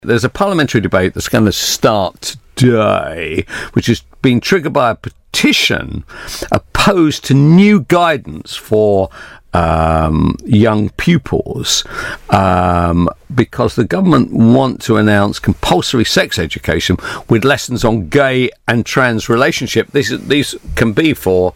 There's a parliamentary debate that's going to start today, which is being triggered by a petition opposed to new guidance for young pupils because the government want to announce compulsory sex education with lessons on gay and trans relationship. These can be for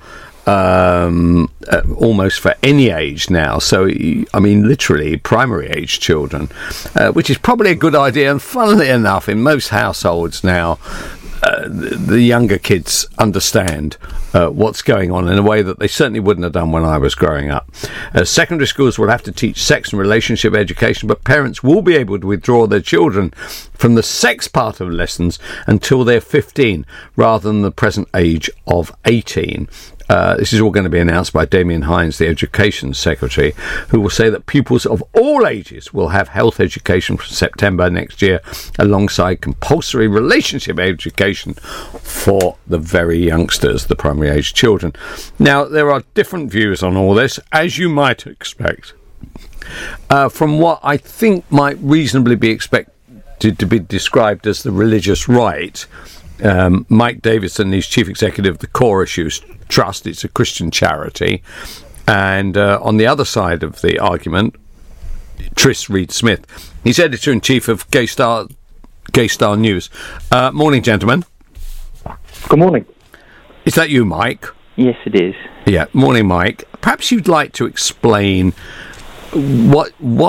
almost for any age now, so I mean literally primary age children, which is probably a good idea. And funnily enough, in most households now, the younger kids understand what's going on in a way that they certainly wouldn't have done when I was growing up. Secondary schools will have to teach sex and relationship education, but parents will be able to withdraw their children from the sex part of lessons until they're 15, rather than the present age of 18. This is all going to be announced by Damien Hines, the Education Secretary, who will say that pupils of all ages will have health education from September next year, alongside compulsory relationship education for the very youngsters, the primary age children. Now, there are different views on all this, as you might expect. From what I think might reasonably be expected to be described as the religious right, Mike Davidson is chief executive of the Core Issues Trust. It's a Christian charity. And on the other side of the argument, Tris Reed-Smith, he's editor-in-chief of Gay Star News. Morning, gentlemen. Good morning. Is that you, Mike? Yes, it is. Yeah, morning, Mike. Perhaps you'd like to explain why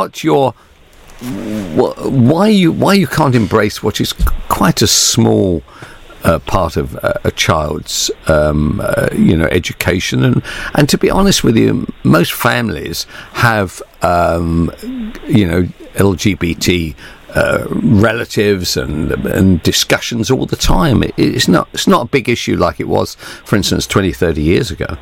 you can't embrace what is quite a small part of a child's education, and to be honest with you, most families have LGBT relatives and discussions all the time. It's not a big issue like it was, for instance, 20-30 years ago.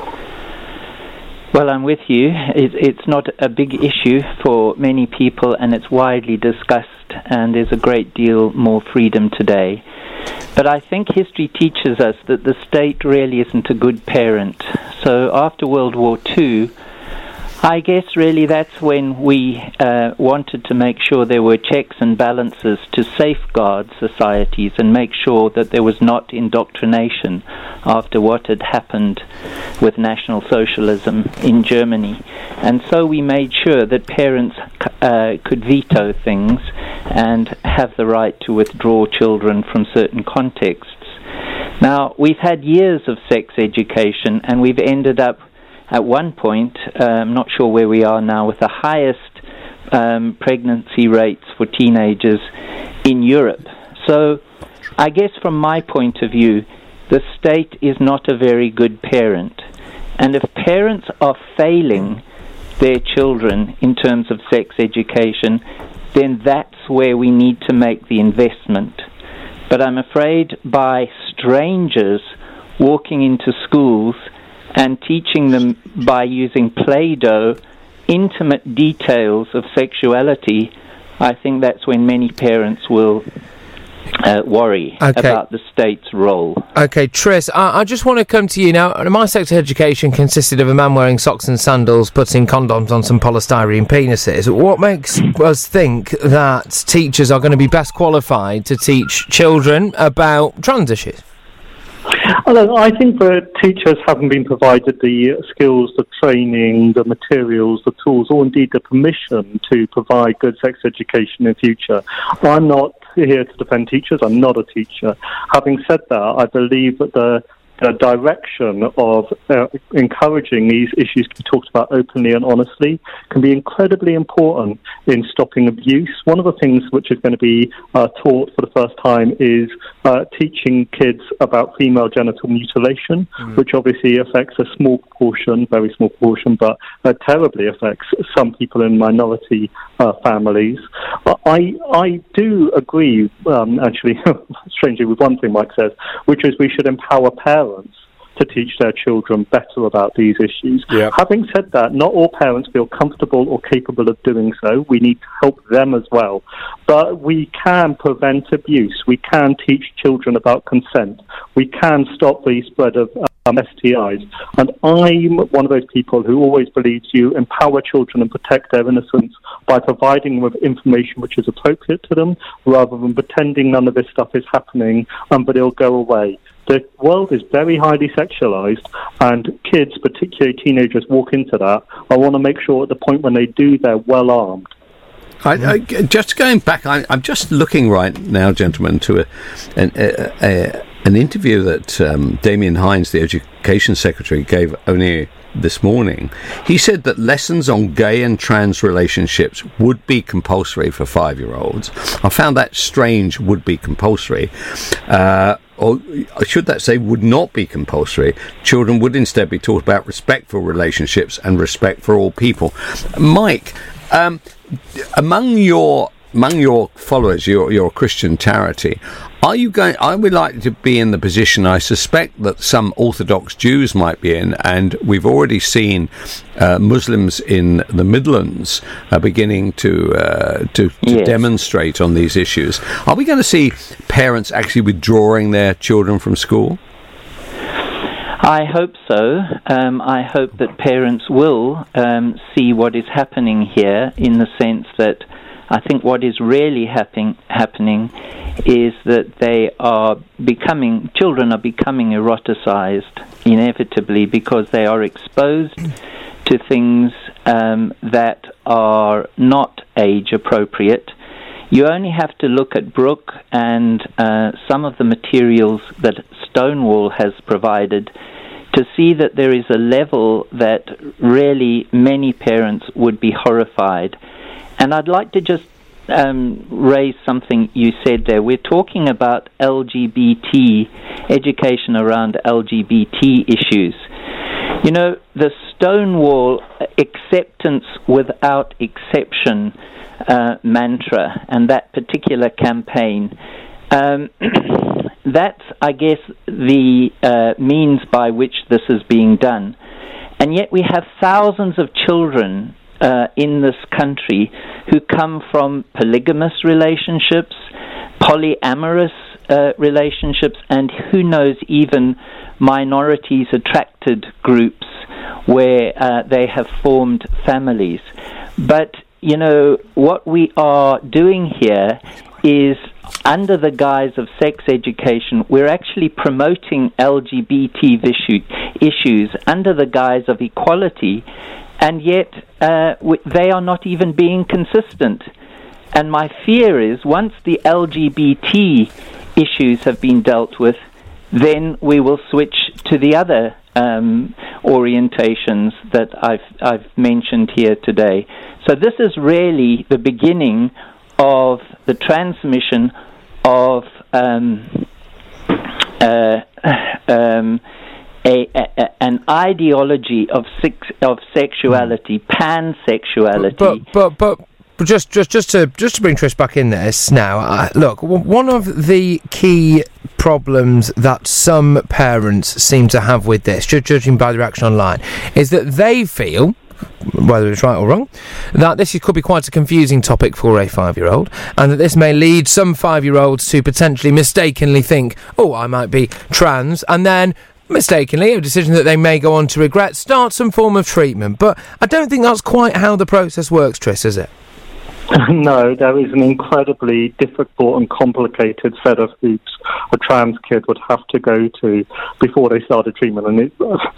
Well, I'm with you. It's not a big issue for many people, and it's widely discussed, and there's a great deal more freedom today. But I think history teaches us that the state really isn't a good parent. So after World War II, I guess really that's when we wanted to make sure there were checks and balances to safeguard societies and make sure that there was not indoctrination after what had happened with National Socialism in Germany. And so we made sure that parents could veto things and have the right to withdraw children from certain contexts. Now, we've had years of sex education, and we've ended up at one point, I'm not sure where we are now, with the highest pregnancy rates for teenagers in Europe. So I guess from my point of view, the state is not a very good parent. And if parents are failing their children in terms of sex education, then that's where we need to make the investment. But I'm afraid by strangers walking into schools and teaching them by using Play-Doh intimate details of sexuality, I think that's when many parents will worry about the state's role. Okay, Tris, I just want to come to you now. My sex education consisted of a man wearing socks and sandals, putting condoms on some polystyrene penises. What makes us think that teachers are going to be best qualified to teach children about trans issues? Well, I think that teachers haven't been provided the skills, the training, the materials, the tools, or indeed the permission to provide good sex education in future. I'm not here to defend teachers. I'm not a teacher. Having said that, I believe that the direction of encouraging these issues to be talked about openly and honestly can be incredibly important in stopping abuse. One of the things which is going to be taught for the first time is teaching kids about female genital mutilation, which obviously affects a small proportion, very small proportion, but terribly affects some people in minority families. I do agree, actually, strangely, with one thing Mike says, which is we should empower parents to teach their children better about these issues. Yep. Having said that, not all parents feel comfortable or capable of doing so. We need to help them as well. But we can prevent abuse. We can teach children about consent. We can stop the spread of STIs. And I'm one of those people who always believes you empower children and protect their innocence by providing them with information which is appropriate to them, rather than pretending none of this stuff is happening, but it'll go away. The world is very highly sexualized, and kids, particularly teenagers, walk into that. I want to make sure at the point when they do, they're well armed. Just going back, I'm just looking right now, gentlemen, to an interview that Damien Hines, the Education Secretary, gave only this morning. He said that lessons on gay and trans relationships would be compulsory for 5-year-olds. I found that strange, would be compulsory. Or should that say would not be compulsory? Children would instead be taught about respectful relationships and respect for all people. Mike, among your followers, your Christian charity, are we likely to be in the position I suspect that some Orthodox Jews might be in, and we've already seen Muslims in the Midlands beginning to yes. demonstrate on these issues? Are we going to see parents actually withdrawing their children from school? I hope so. I hope that parents will see what is happening here, in the sense that I think what is really happening is that children are becoming eroticized inevitably, because they are exposed to things that are not age appropriate. You only have to look at Brooke and some of the materials that Stonewall has provided to see that there is a level that really many parents would be horrified. And I'd like to just raise something you said there. We're talking about LGBT, education around LGBT issues. You know, the Stonewall acceptance without exception mantra and that particular campaign, that's, I guess, the means by which this is being done. And yet we have thousands of children in this country who come from polygamous relationships, polyamorous relationships, and who knows, even minorities attracted groups where they have formed families. But, you know, what we are doing here is, under the guise of sex education, we're actually promoting LGBT issues under the guise of equality, and yet they are not even being consistent. And my fear is, once the LGBT issues have been dealt with, then we will switch to the other orientations that I've mentioned here today. So this is really the beginning of the transmission of an ideology of sexuality, pansexuality. But just to bring Trish back in this now, look, one of the key problems that some parents seem to have with this, judging by the reaction online, is that they feel, whether it's right or wrong, that this could be quite a confusing topic for a 5-year-old, and that this may lead some 5-year-olds to potentially mistakenly think, oh, I might be trans, and then mistakenly, a decision that they may go on to regret, start some form of treatment. But I don't think that's quite how the process works, Tris, is it? No, there is an incredibly difficult and complicated set of hoops a trans kid would have to go to before they started treatment, and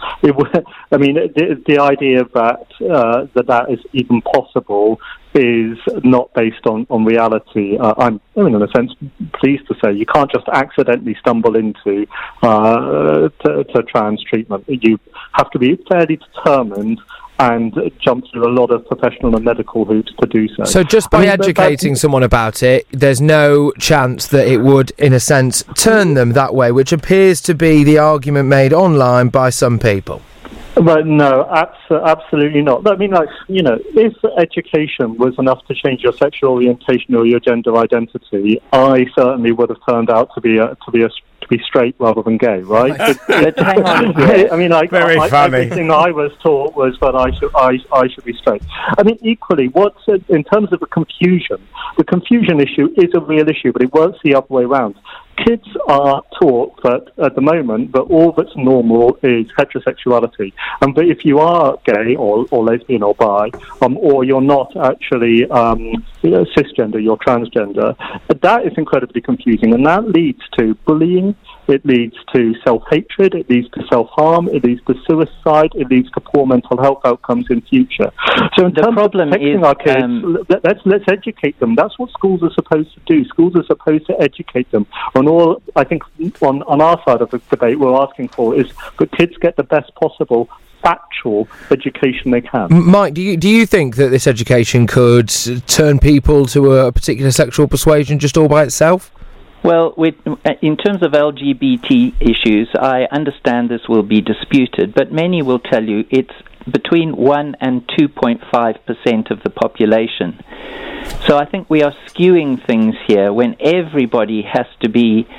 the idea that is even possible is not based on reality. I'm in a sense pleased to say you can't just accidentally stumble into to trans treatment. You have to be fairly determined and jump through a lot of professional and medical hoops to do so. So just by educating someone about it, there's no chance that it would, in a sense, turn them that way, which appears to be the argument made online by some people. But no, absolutely not. I mean, if education was enough to change your sexual orientation or your gender identity, I certainly would have turned out to be straight rather than gay, right? But hang on here. I mean, Very funny. Everything I was taught was that I should be straight. I mean, equally, in terms of the confusion issue is a real issue, but it works the other way around. kids are taught that at the moment that all that's normal is heterosexuality, and that if you are gay or lesbian or bi, or you're not actually cisgender, you're transgender, that is incredibly confusing, and that leads to bullying. It leads to self-hatred, it leads to self-harm, it leads to suicide, it leads to poor mental health outcomes in future. So in terms of protecting our kids, let's educate them. That's what schools are supposed to do. Schools are supposed to educate them. I think on our side of the debate, we're asking for is that kids get the best possible factual education they can. Mike, do you think that this education could turn people to a particular sexual persuasion just all by itself? Well, in terms of LGBT issues, I understand this will be disputed, but many will tell you it's between 1 and 2.5% of the population. So I think we are skewing things here when everybody has to be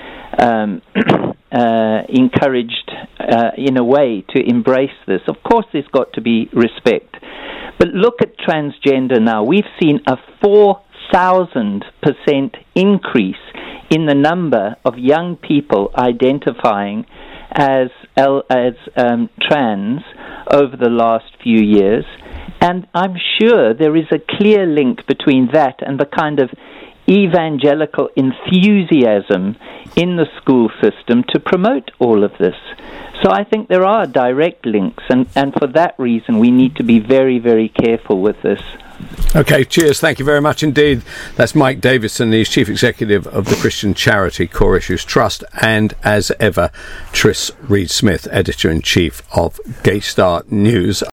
encouraged in a way to embrace this. Of course, there's got to be respect. But look at transgender now. We've seen a 4,000% increase in the number of young people identifying as trans over the last few years. And I'm sure there is a clear link between that and the kind of evangelical enthusiasm in the school system to promote all of this. So I think there are direct links, and for that reason we need to be very, very careful with this. Okay, cheers. Thank you very much indeed. That's Mike Davison, the Chief Executive of the Christian charity Core Issues Trust, and as ever, Tris Reed-Smith, Editor-in-Chief of Gay Star News.